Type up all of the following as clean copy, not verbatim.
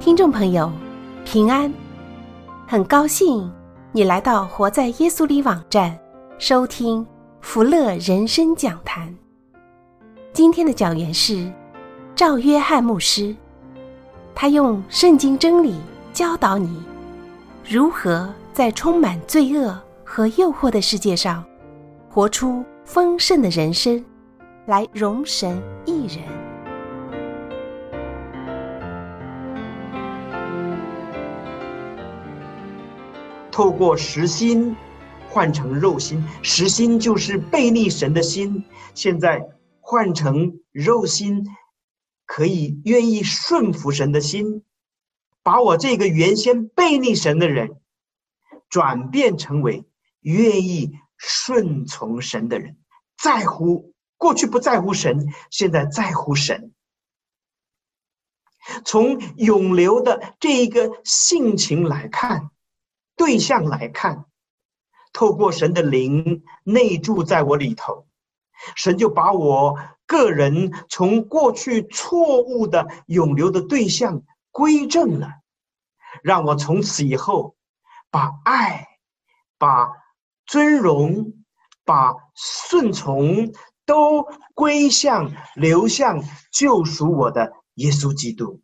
听众朋友，平安，很高兴你来到活在耶稣里网站收听福乐人生讲坛。今天的讲员是赵约翰牧师，他用圣经真理教导你如何在充满罪恶和诱惑的世界上活出丰盛的人生，来荣神益人。 透过实心换成肉心，实心就是悖逆神的心，现在换成肉心，可以愿意顺服神的心，把我这个原先悖逆神的人转变成为愿意顺从神的人，在乎过去不在乎神，现在在乎神。从永流的这一个性情来看，对象来看，透过神的灵内住在我里头，神就把我个人从过去错误的永流的对象归正了，让我从此以后把爱、把尊荣、把顺从都归向流向救赎我的耶稣基督。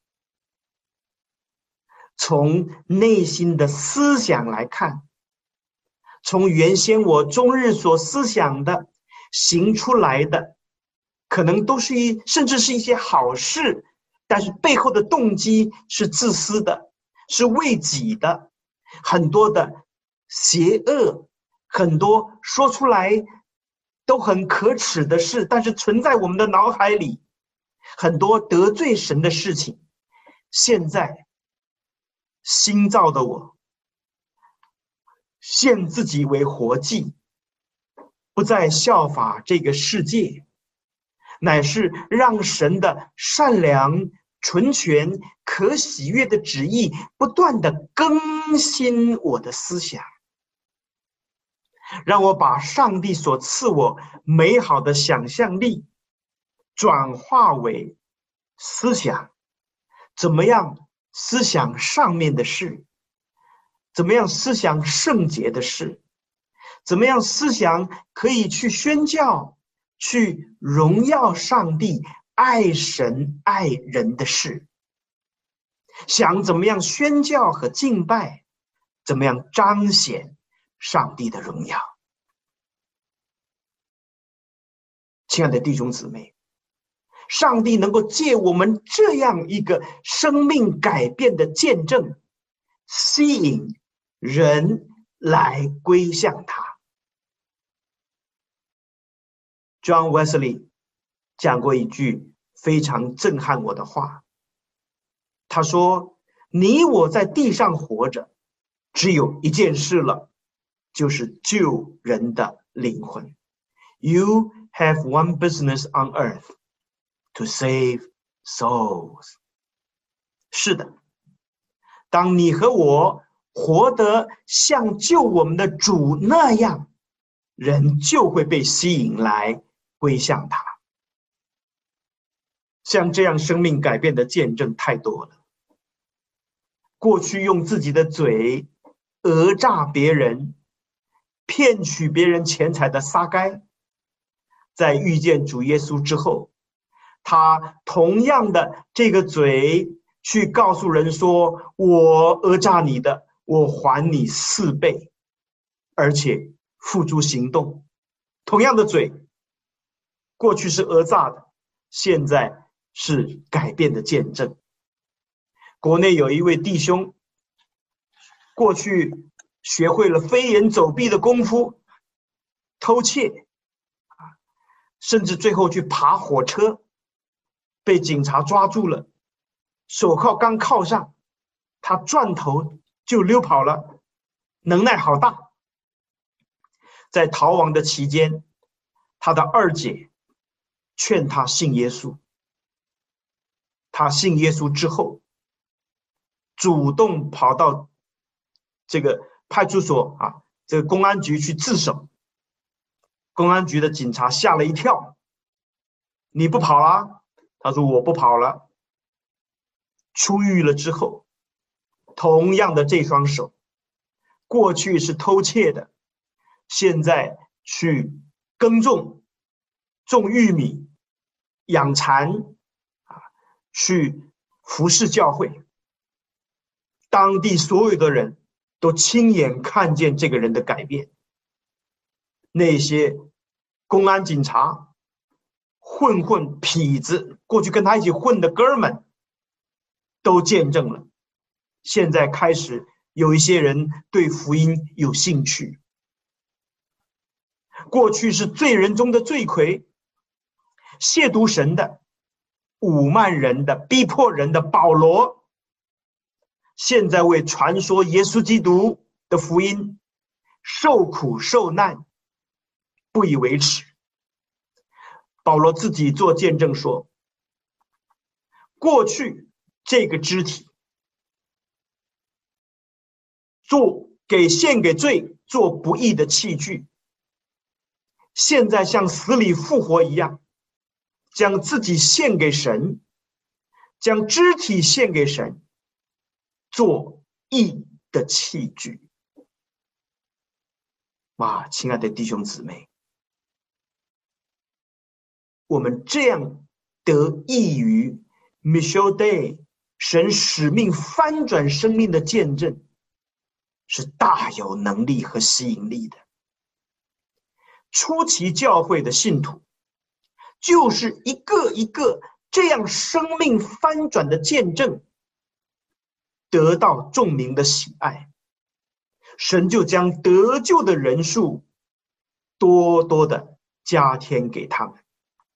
从内心的思想来看，从原先我终日所思想的行出来的，可能都是甚至是一些好事，但是背后的动机是自私的，是为己的，很多的邪恶，很多说出来都很可耻的事，但是存在我们的脑海里，很多得罪神的事情。现在新造的我献自己为活祭，不再效法这个世界，乃是让神的善良、纯全、可喜悦的旨意不断的更新我的思想，让我把上帝所赐我美好的想象力转化为思想。怎么样思想上面的事？怎么样思想圣洁的事？怎么样思想可以去宣教、去荣耀上帝、爱神爱人的事？想怎么样宣教和敬拜，怎么样彰显上帝的荣耀？亲爱的弟兄姊妹，上帝能够借我们这样一个生命改变的见证，吸引人来归向他。John Wesley 讲过一句非常震撼我的话，他说，你我在地上活着只有一件事了，就是救人的灵魂。 You have one business on earth, to save souls. 是的，当你和我活得像救我们的主那样，人就会被吸引来归向他。像这样生命改变的见证太多了。过去用自己的嘴讹诈别人、骗取别人钱财的撒该，在遇见主耶稣之后，他同样的这个嘴去告诉人说，我讹诈你的，我还你4倍，而且付诸行动。同样的嘴，过去是讹诈的，现在是改变的见证。国内有一位弟兄，过去学会了飞檐走壁的功夫，偷窃，甚至最后去爬火车，被警察抓住了，手铐刚铐上，他转头就溜跑了，能耐好大。在逃亡的期间，他的二姐劝他信耶稣，他信耶稣之后，主动跑到这个派出所这个公安局去自首。公安局的警察吓了一跳，你不跑啦？他说我不跑了。出狱了之后， 同样的这双手，过去是偷窃的，现在去耕种，种玉米，养蚕，去服侍教会。当地所有的人都亲眼看见这个人的改变。那些公安警察、混混、痞子，过去跟他一起混的哥们，都见证了。现在开始有一些人对福音有兴趣。过去是罪人中的罪魁，亵渎神的、侮慢人的、逼迫人的保罗，现在为传说耶稣基督的福音受苦受难，不以为耻。保罗自己做见证说，过去这个肢体献给罪，做不义的器具，现在像死里复活一样，将自己献给神，将肢体献给神，做义的器具。哇，亲爱的弟兄姊妹，我们这样得益于 Michelle Day 神使命翻转生命的见证，是大有能力和吸引力的。初期教会的信徒就是一个一个这样生命翻转的见证，得到众民的喜爱，神就将得救的人数多多的加添给他们。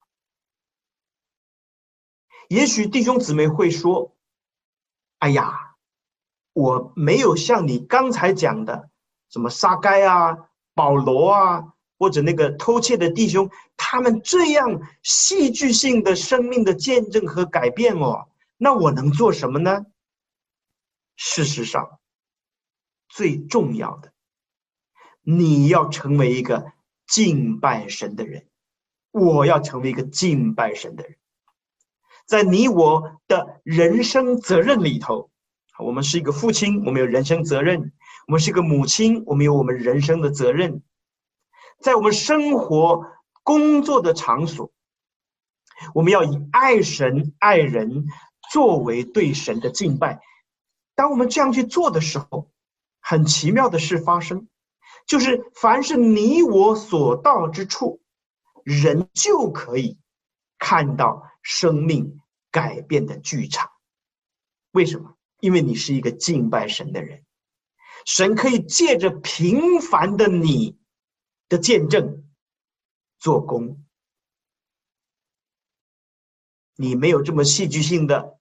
也许弟兄姊妹会说，哎呀，我没有像你刚才讲的什么撒该啊、保罗啊，或者那个偷窃的弟兄，他们这样戏剧性的生命的见证和改变哦，那我能做什么呢？事实上，最重要的，你要成为一个敬拜神的人，我要成为一个敬拜神的人。在你我的人生责任里头，我们是一个父亲，我们有人生责任；我们是一个母亲，我们有我们人生的责任。在我们生活工作的场所，我们要以爱神爱人作为对神的敬拜。当我们这样去做的时候，很奇妙的事发生，就是凡是你我所到之处，人就可以看到生命改变的剧场。为什么？因为你是一个敬拜神的人，神可以借着平凡的你的见证做工。你没有这么戏剧性的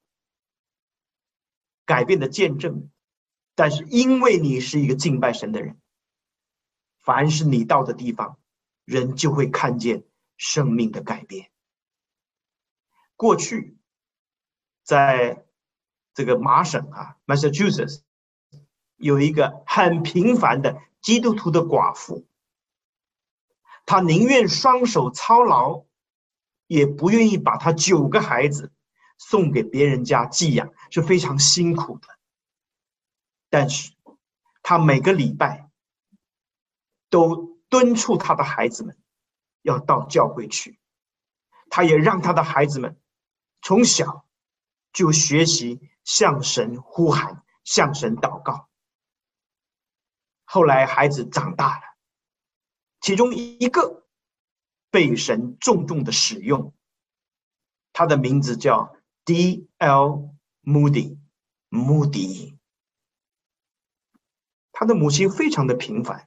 改变的见证，但是因为你是一个敬拜神的人，凡是你到的地方，人就会看见生命的改变。过去在这个麻省Massachusetts 有一个很平凡的基督徒的寡妇，她宁愿双手操劳，也不愿意把她9个孩子送给别人家寄养，是非常辛苦的。但是她每个礼拜都敦促她的孩子们要到教会去，她也让她的孩子们从小就学习向神呼喊，向神祷告。后来孩子长大了，其中一个被神重重的使用，他的名字叫 D.L. Moody。 他的母亲非常的平凡。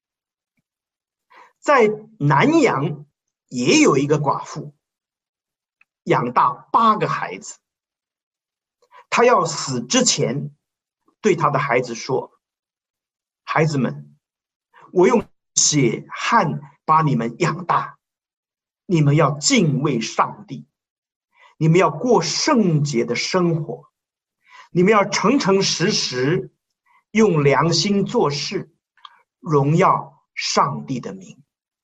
在南洋也有一个寡妇，养大8个孩子。他要死之前对他的孩子说，孩子们，我用血汗把你们养大，你们要敬畏上帝，你们要过圣洁的生活，你们要诚诚实实用良心做事，荣耀上帝的名。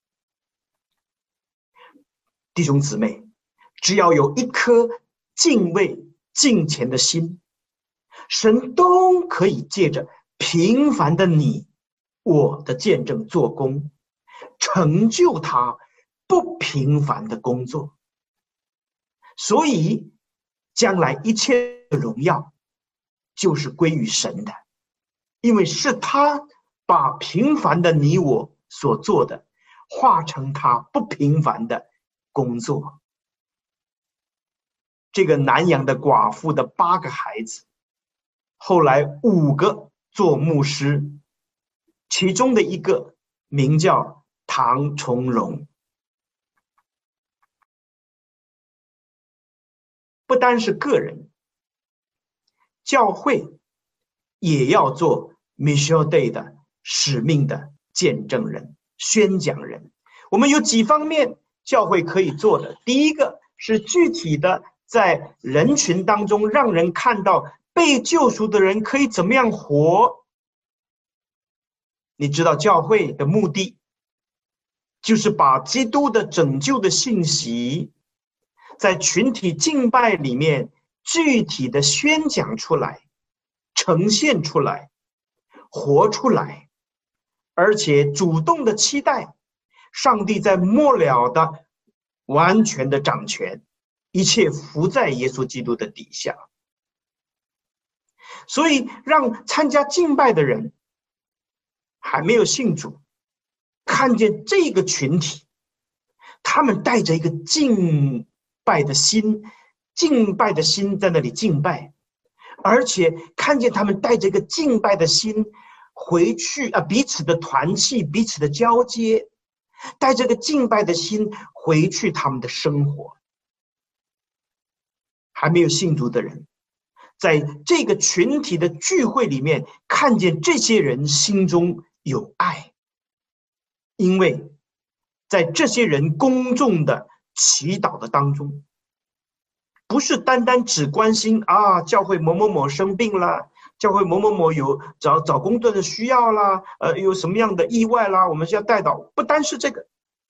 弟兄姊妹，只要有一颗敬畏敬虔的心， 神都可以借着平凡的你我的见证做工，成就他不平凡的工作。所以将来一切荣耀就是归于神的，因为是他把平凡的你我所做的化成他不平凡的工作。这个南洋的寡妇的8个孩子，后来5个做牧师，其中的一个名叫唐崇荣。不单是个人，教会也要做 Mission Day 的使命的见证人、宣讲人。我们有几方面教会可以做的。第一个是具体的在人群当中让人看到被救赎的人可以怎么样活。你知道教会的目的就是把基督的拯救的信息在群体敬拜里面具体的宣讲出来，呈现出来，活出来，而且主动的期待上帝在末了的完全的掌权，一切伏在耶稣基督的底下。所以让参加敬拜的人还没有信主，看见这个群体，他们带着一个敬拜的心在那里敬拜，而且看见他们带着一个敬拜的心回去彼此的团契，彼此的交接，带着个敬拜的心回去他们的生活。还没有信主的人在这个群体的聚会里面看见这些人心中有爱，因为在这些人公众的祈祷的当中，不是单单只关心教会某某某生病了，教会某某某有找工作的需要啦，有什么样的意外啦，我们需要带到，不单是这个，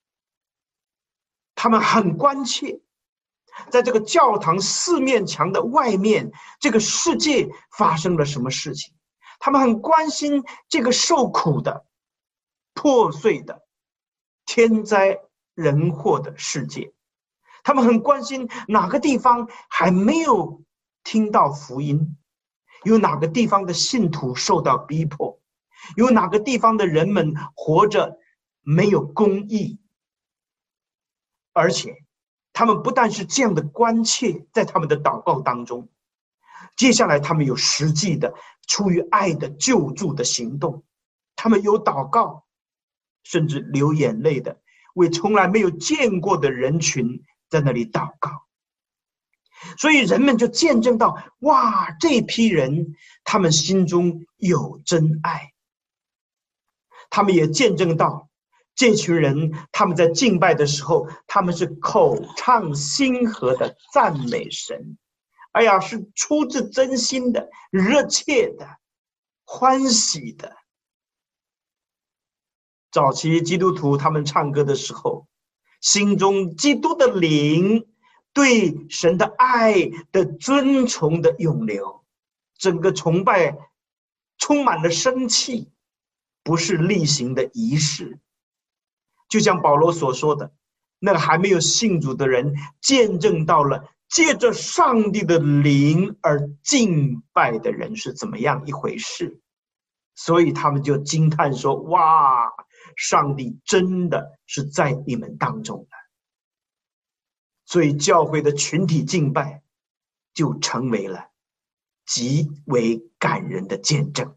他们很关切在这个教堂4面墙的外面，这个世界发生了什么事情。他们很关心这个受苦的、破碎的、天灾人祸的世界。他们很关心哪个地方还没有听到福音，有哪个地方的信徒受到逼迫，有哪个地方的人们活着没有公义。而且他们不但是这样的关切在他们的祷告当中，接下来他们有实际的出于爱的救助的行动。他们有祷告，甚至流眼泪的为从来没有见过的人群在那里祷告。所以人们就见证到，哇，这批人他们心中有真爱。他们也见证到这群人他们在敬拜的时候，他们是口唱心和的赞美神，是出自真心的、热切的、欢喜的。早期基督徒他们唱歌的时候，心中基督的灵对神的爱的尊崇的涌流，整个崇拜充满了生气，不是例行的仪式。就像保罗所说的，那个还没有信主的人见证到了借着上帝的灵而敬拜的人是怎么样一回事。所以他们就惊叹说，哇，上帝真的是在你们当中的。所以教会的群体敬拜就成为了极为感人的见证。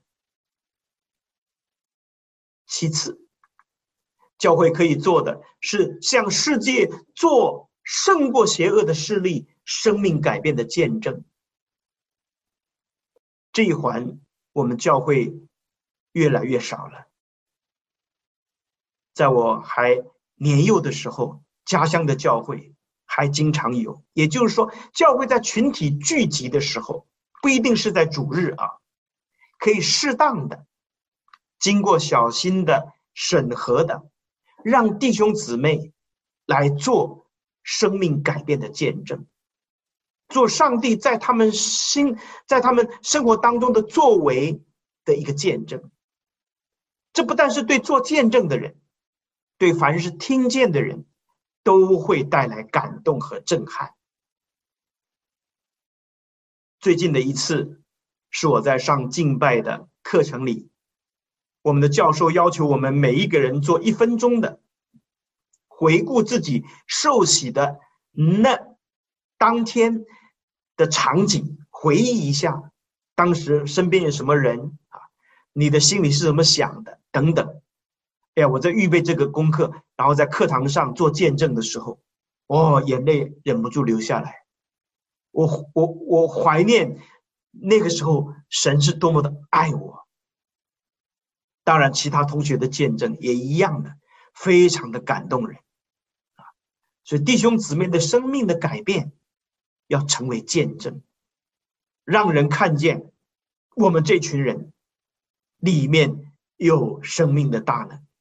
其次，教会可以做的是向世界做胜过邪恶的势力生命改变的见证。这一环我们教会越来越少了。在我还年幼的时候，家乡的教会还经常有，也就是说教会在群体聚集的时候，不一定是在主日可以适当的经过小心的审核的，让弟兄姊妹来做生命改变的见证。 做上帝在他们生活当中的作为的一个见证。这不但是对做见证的人，对凡是听见的人都会带来感动和震撼。最近的一次是我在上敬拜的课程里，我们的教授要求我们每一个人做1分钟的回顾自己受洗的那当天的场景，回忆一下当时身边有什么人啊，你的心里是怎么想的等等。哎呀，我在预备这个功课，然后在课堂上做见证的时候，眼泪忍不住流下来。我怀念那个时候神是多么的爱我。当然其他同学的见证也一样的，非常的感动人。所以弟兄姊妹的生命的改变要成为见证，让人看见我们这群人里面有生命的大能。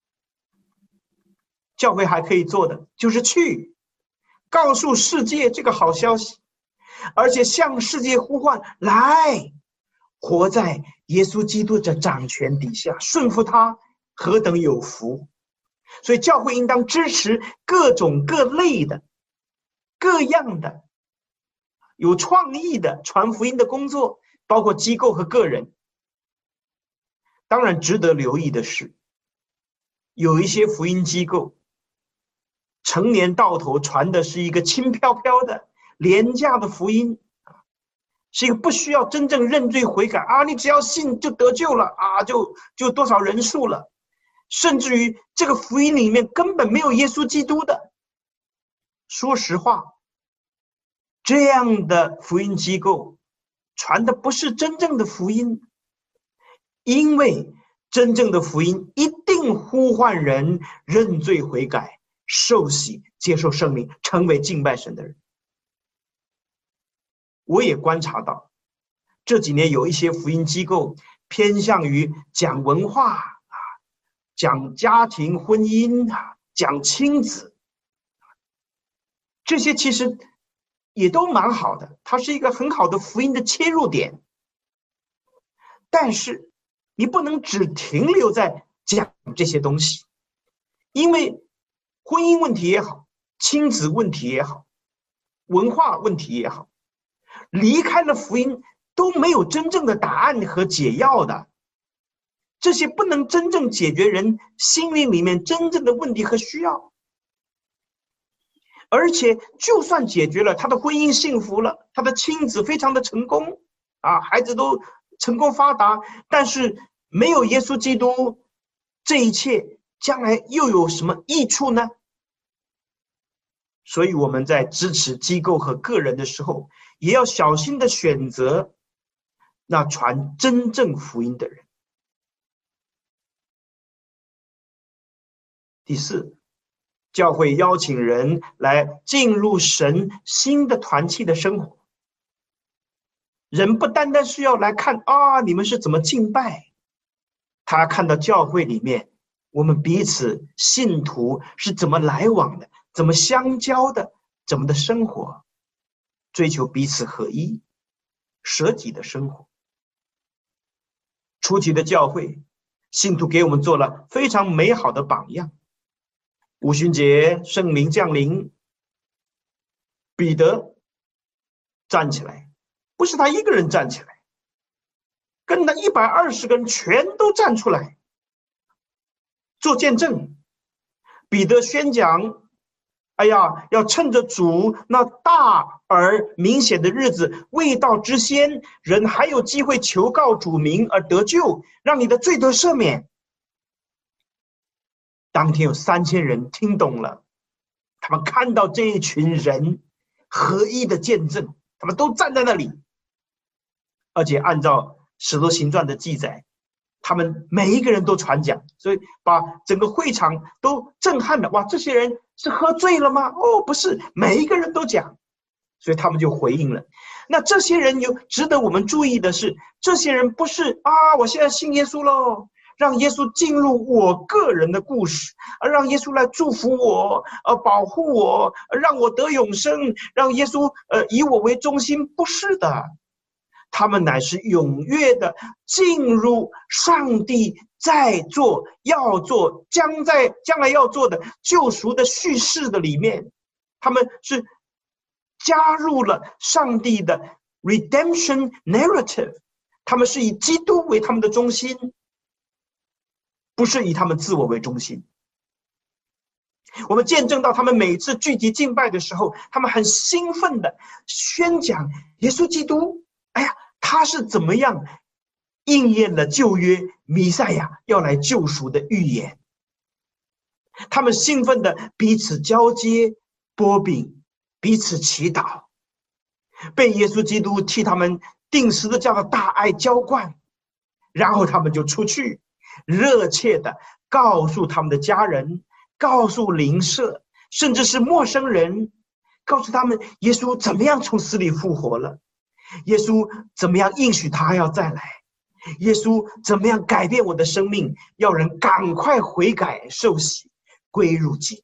教会还可以做的就是去告诉世界这个好消息，而且向世界呼唤来，活在耶稣基督的掌权底下，顺服他，何等有福。所以教会应当支持各种各类的各样的有创意的传福音的工作，包括机构和个人。当然值得留意的是，有一些福音机构成年到头传的是一个轻飘飘的廉价的福音，是一个不需要真正认罪悔改啊，你只要信就得救了啊，就多少人数了，甚至于这个福音里面根本没有耶稣基督的。说实话，这样的福音机构传的不是真正的福音，因为真正的福音一定呼唤人认罪悔改，受洗，接受圣灵，成为敬拜神的人。我也观察到这几年有一些福音机构偏向于讲文化讲家庭婚姻讲亲子，这些其实也都蛮好的，它是一个很好的福音的切入点。但是你不能只停留在讲这些东西，因为婚姻问题也好，亲子问题也好，文化问题也好，离开了福音都没有真正的答案和解药的。这些不能真正解决人心灵里面真正的问题和需要。而且就算解决了，他的婚姻幸福了，他的亲子非常的成功孩子都成功发达，但是没有耶稣基督，这一切将来又有什么益处呢？所以我们在支持机构和个人的时候，也要小心的选择那传真正福音的人。第四，教会邀请人来进入神新的团契的生活。人不单单是要来看你们是怎么敬拜，他看到教会里面我们彼此信徒是怎么来往的，怎么相交的，怎么的生活，追求彼此合一，舍己的生活。初期的教会信徒给我们做了非常美好的榜样。五旬节圣灵降临，彼得站起来，不是他一个人站起来，跟他120个人全都站出来做见证。彼得宣讲要趁着主那大而明显的日子未到之先，人还有机会求告主名而得救，让你的罪得赦免。当天有3000人听懂了，他们看到这一群人合一的见证，他们都站在那里，而且按照使徒行传的记载，他们每一个人都传讲，所以把整个会场都震撼了。哇，这些人是喝醉了吗？不是，每一个人都讲，所以他们就回应了。那这些人有值得我们注意的是，这些人不是我现在信耶稣咯， 让耶稣进入我个人的故事，让耶稣来祝福我，保护我，让我得永生，让耶稣以我为中心。不是的，他们乃是踊跃的进入上帝在做、要做、将来要做的救赎的叙事的里面，他们是加入了上帝的 redemption narrative， 他们是以基督为他们的中心，不是以他们自我为中心。我们见证到他们每次聚集敬拜的时候，他们很兴奋的宣讲耶稣基督，他是怎么样应验了旧约弥赛亚要来救赎的预言。他们兴奋的彼此交接擘饼，彼此祈祷，被耶稣基督替他们定十字架的大爱浇灌，然后他们就出去热切的告诉他们的家人，告诉邻舍，甚至是陌生人，告诉他们耶稣怎么样从死里复活了，耶稣怎么样应许他要再来，耶稣怎么样改变我的生命，要人赶快悔改受洗归入基督。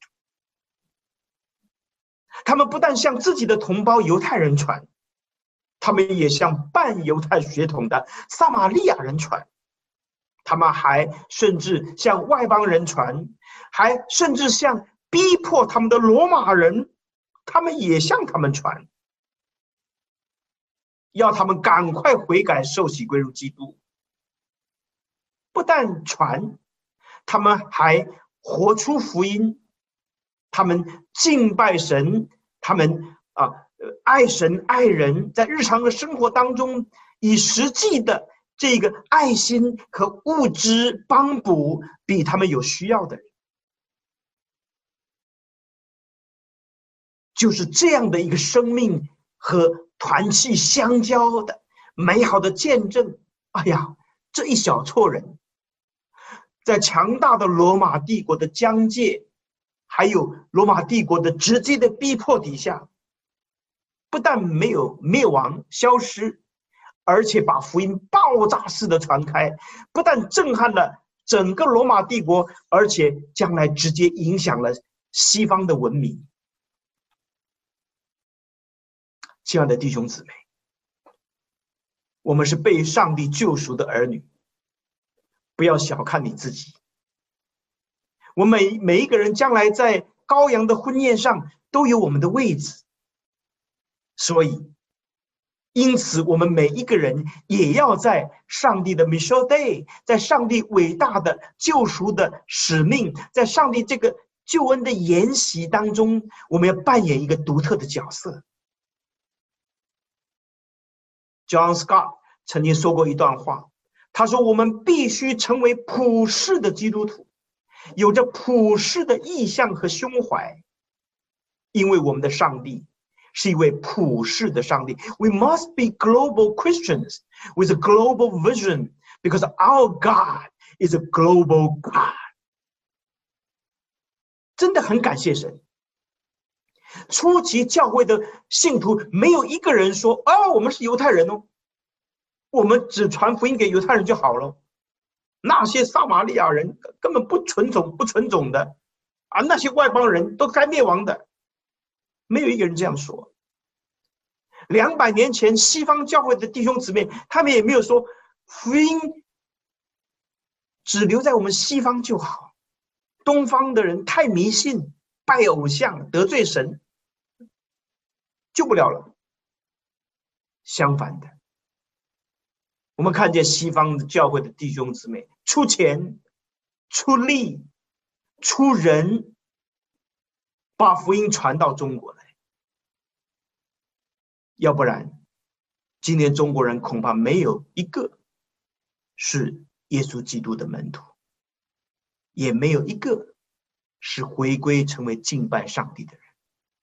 他们不但向自己的同胞犹太人传，他们也向半犹太血统的撒玛利亚人传，他们还甚至向外邦人传，还甚至向逼迫他们的罗马人，他们也向他们传，要他们赶快悔改受洗归入基督。不但传，他们还活出福音，他们敬拜神，他们爱神爱人，在日常的生活当中以实际的这个爱心和物质帮补比他们有需要的人。就是这样的一个生命和团契相交的美好的见证。这一小撮人在强大的罗马帝国的疆界，还有罗马帝国的直接的逼迫底下，不但没有灭亡消失，而且把福音爆炸式的传开，不但震撼了整个罗马帝国，而且将来直接影响了西方的文明。亲爱的弟兄姊妹，我们是被上帝救赎的儿女，不要小看你自己。我们每一个人将来在羔羊的婚宴上都有我们的位置，所以因此我们每一个人也要在上帝的 Mission Day， 在上帝伟大的救赎的使命，在上帝这个救恩的筵席当中，我们要扮演一个独特的角色。John Scott 曾经说过一段话，他说我们必须成为普世的基督徒，有着普世的意向和胸怀，因为我们的上帝是一位普世的上帝。 We must be global Christians with a global vision, because our God is a global God。 真的很感谢神，初期教会的信徒没有一个人说我们是犹太人哦，我们只传福音给犹太人就好了，那些撒玛利亚人根本不纯种的那些外邦人都该灭亡的，没有一个人这样说。200年前西方教会的弟兄姊妹，他们也没有说福音只留在我们西方就好，东方的人太迷信，拜偶像，得罪神，救不了了。相反的，我们看见西方的教会的弟兄姊妹出钱出力出人，把福音传到中国来，要不然今天中国人恐怕没有一个是耶稣基督的门徒，也没有一个是回归成为敬拜上帝的人。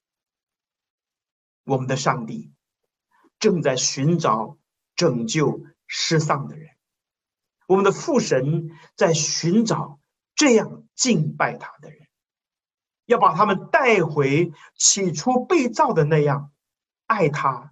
我们的上帝正在寻找拯救失丧的人，我们的父神在寻找这样敬拜他的人，要把他们带回起初被造的那样爱他、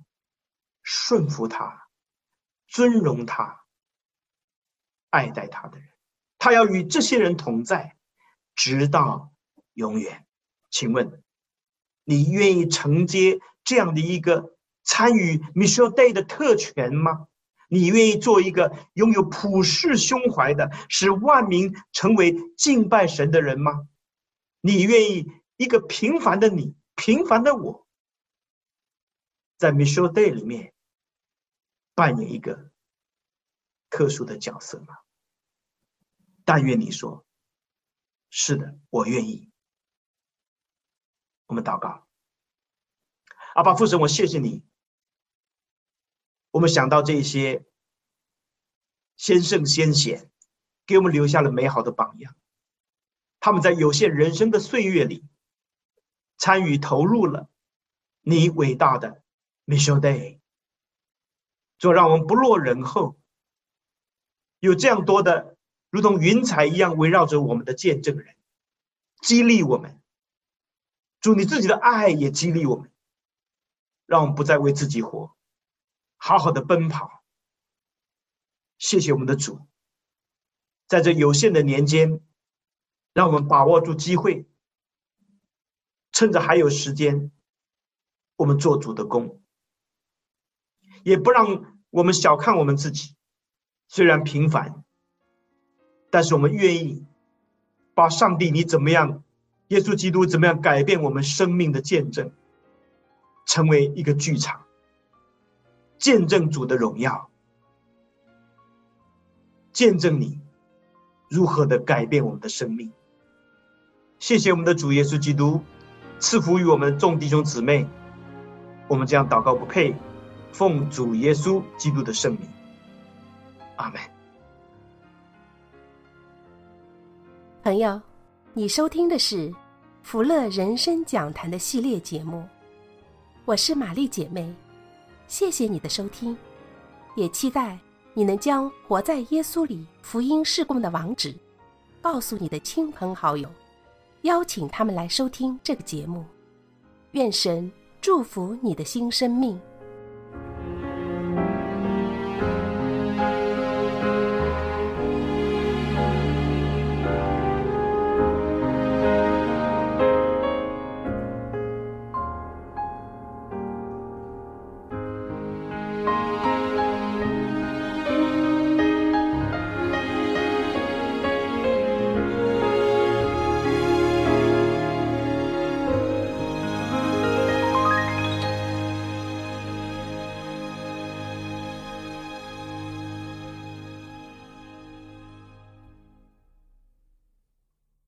顺服他、尊荣他、爱戴他的人。 他要与这些人同在，直到永远。请问你愿意承接这样的一个参与 Mission Day 的特权吗？你愿意做一个拥有普世胸怀的，使万民成为敬拜神的人吗？你愿意一个平凡的你，平凡的我，在 Mission Day 里面扮演一个特殊的角色吗？但愿你说是的，我愿意。我们祷告。阿爸父神，我谢谢你，我们想到这些先圣先贤给我们留下了美好的榜样，他们在有限人生的岁月里参与投入了你伟大的 Mission Day， 主让我们不落人后，有这样多的如同云彩一样围绕着我们的见证人，激励我们。主，你自己的爱也激励我们，让我们不再为自己活，好好的奔跑。谢谢我们的主，在这有限的年间，让我们把握住机会，趁着还有时间，我们做主的工，也不让我们小看我们自己。虽然平凡，但是我们愿意把上帝你怎么样，耶稣基督怎么样改变我们生命的见证，成为一个剧场，见证主的荣耀，见证你如何的改变我们的生命。谢谢我们的主耶稣基督赐福于我们众弟兄姊妹，我们这样祷告不配，奉主耶稣基督的圣名，阿们。 朋友，你收听的是福乐人生讲坛的系列节目，我是玛丽姐妹，谢谢你的收听，也期待你能将活在耶稣里福音事工的网址告诉你的亲朋好友，邀请他们来收听这个节目。愿神祝福你的新生命。